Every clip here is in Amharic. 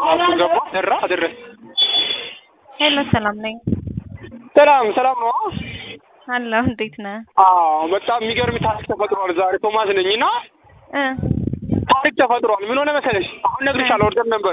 ገባ ደራ አደረስ ሄሎ ሰላም ነኝ። ሰላም ነው አላህ እንዴት ነህ? በጣም የሚገርም ታሪክ ተፈጥሯል ዛሬ ቶማስ ነኝና ታሪክ ተፈጥሯል። ምን ሆነ መሰለሽ አሁን ነግሬሻለሁ።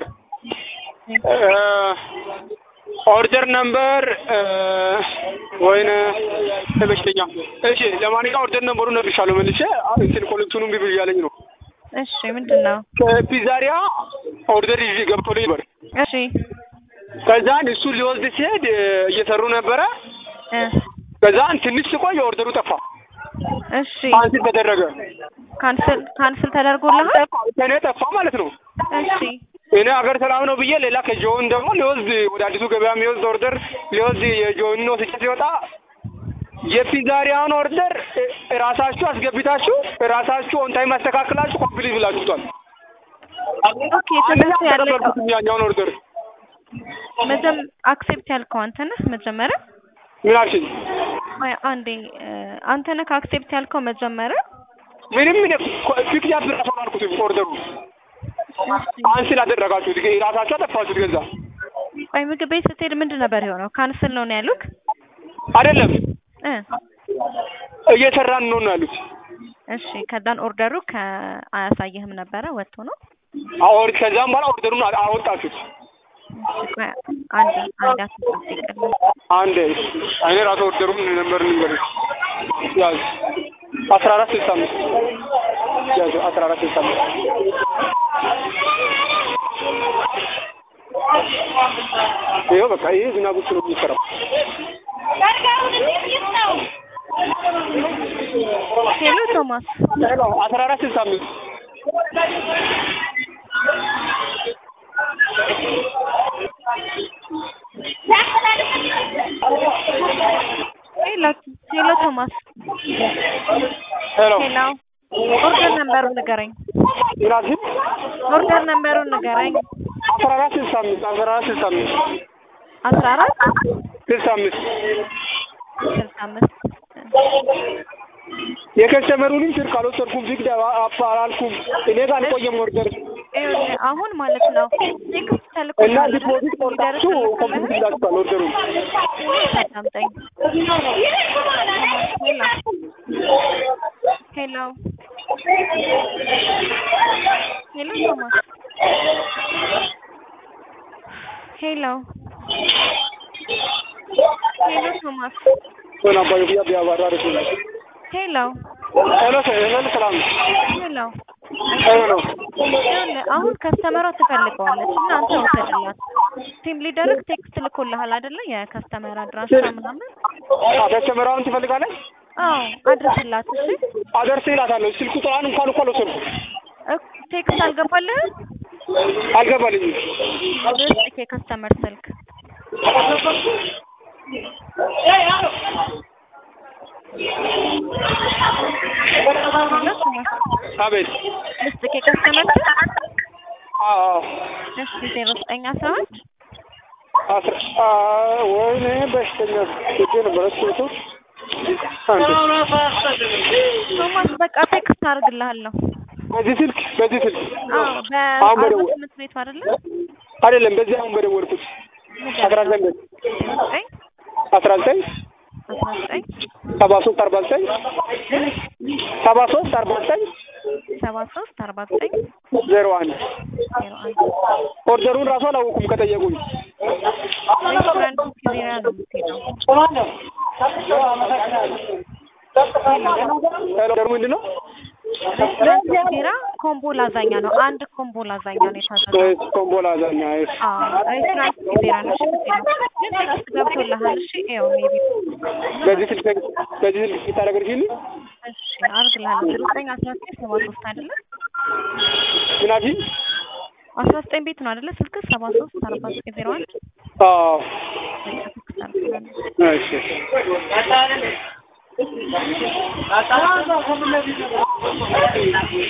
ኦርደር ነምበር ወይኔ ተበሽተኛ። እሺ ለማንኛውም ኦርደር ነምበሩን ነግሬሻለሁ መልሼ እንትን ኮሌክሽኑን ቢብል እያለኝ ነው። እሺ ምንድነው? ከፒዛሪያ ኦርደር ይዤ ገብቶልኝ ነበር። እሺ ከዛን እሱ ሊወስድ ሲሄድ እየሰሩ ነበረ። ከዛን ትንሽ ሲቆይ ኦርደሩ ጠፋ። እሺ ካንስል ተደረገ። ካንስል ተደርጎልሃል? ከኔ ጠፋ ማለት ነው። እሺ እኔ ሀገር ሰላም ነው ብዬ ሌላ ከጆን ደግሞ ሊወስድ ወደ አዲሱ ገበያ የሚወስድ ኦርደር ሊወስድ የጆን ነው ሲወጣ የፒዛሪያውን ኦርደር ራሳችሁ አስገብታችሁ ራሳችሁ ኦን ታይም አስተካክላችሁ ኮምፕሊት ብላችሁታል። ኦኬ ስለዚህ ያለቀው ያኛውን ኦርደር አክሴፕት ያልከው አንተ ነህ መጀመሪያ? ምን አልሽኝ? አንዴ አንተ ነህ አክሴፕት ያልከው መጀመሪያ? ምንም ፒክ ያፕ ራሱ አልኩት ኦርደሩ ካንስል አደረጋችሁት ራሳችሁ አጠፋችሁት። ገዛ ቆይ ምግብ ቤት ስትሄድ ምንድን ነበር የሆነው? ካንስል ነው ያሉት? አይደለም እየሰራን ነው ያሉት። እሺ ከዛን ኦርደሩ አያሳየህም ነበረ ወጥቶ ነው? ከዛም በኋላ ኦርደሩን አወጣችሁት። አንዴ እኔ ራሱ ኦርደሩን ነበር ልንገር ያዝ 1465 ያዝ 1465 ይኸው በቃ ይሄ ዝናቡ ነው የሚሰራው። ሄሎ ቶማስ 1465 ሄሎ ቶማስ ሄሎ ኦርደር ነምበሩን ንገረኝ። ኦርደር ነምበሩን ንገረኝ። 1465 የከስተመሩንም ስልክ አልወሰድኩም። ፊክድ አላልኩም። እኔ ጋር አልቆየም ኦርደር አሁን ማለት ነው። ቴክስት ተልኮ እና ዲፖዚት ቆርጣችሁ ኮምፕሊት ይላችኋል ኦርደሩን። አዳምጠኝ። ሄሎ ቶማስ ሄሎ ቶማስ ሆና ባዩ ቢያባራ አረፍ ነው። ሄሎ ሰላም ሄሎ አሁን ከስተመሯ ትፈልገዋለች እና አንተ ወሰድላት። ቲም ሊደርክ ቴክስት ልኮልሃል አይደለ? የከስተመር አድራሻ ምናምን ከስተመሯን ትፈልጋለች? አድርስላት። እሺ አደርስላታለሁ። ስልኩ ቁጥሯን እንኳን እኮ አልወሰድኩም። ቴክስት አልገባልህም? አልገባልኝም። እስኪ የከስተመር ስልክ አቤት እስኪ የከስተመር ስልክ እሺ 0911 ወይኔ በሽተኛ ነበር እሱ ቶማስ በቃ ቴክስት አድርግልሃለሁ። በዚህ ስልክ በትምህርት ቤቱ አይደለም በዚህ አሁን በደወልኩት 19 73 49 01 ኦርደሩን ራሱ አላወኩም ከጠየቁኝ። ሬስቶራንት ፒዛሪያ ነው የምትሄደው። ኦርደሩ ምንድን ነው? ሬስቶራንት ፒዛሪያ ኮምቦ ላዛኛ ነው። አንድ ኮምቦ ላዛኛ ነው የታዘዘው። ኮምቦ ላዛኛ ሬስቶራንት ፒዛሪያ ነው። እሺ ግን ቴክስት ገብቶልሃል? እሺ ይኸው ሜቢ በዚህ ስልክ ታደርግልኝ? እሺ አድርግልሃለሁ። 091973 አይደለ? ምን አልሽኝ? 19 ቤት ነው አይደለ? ስልክ 734901 እሺ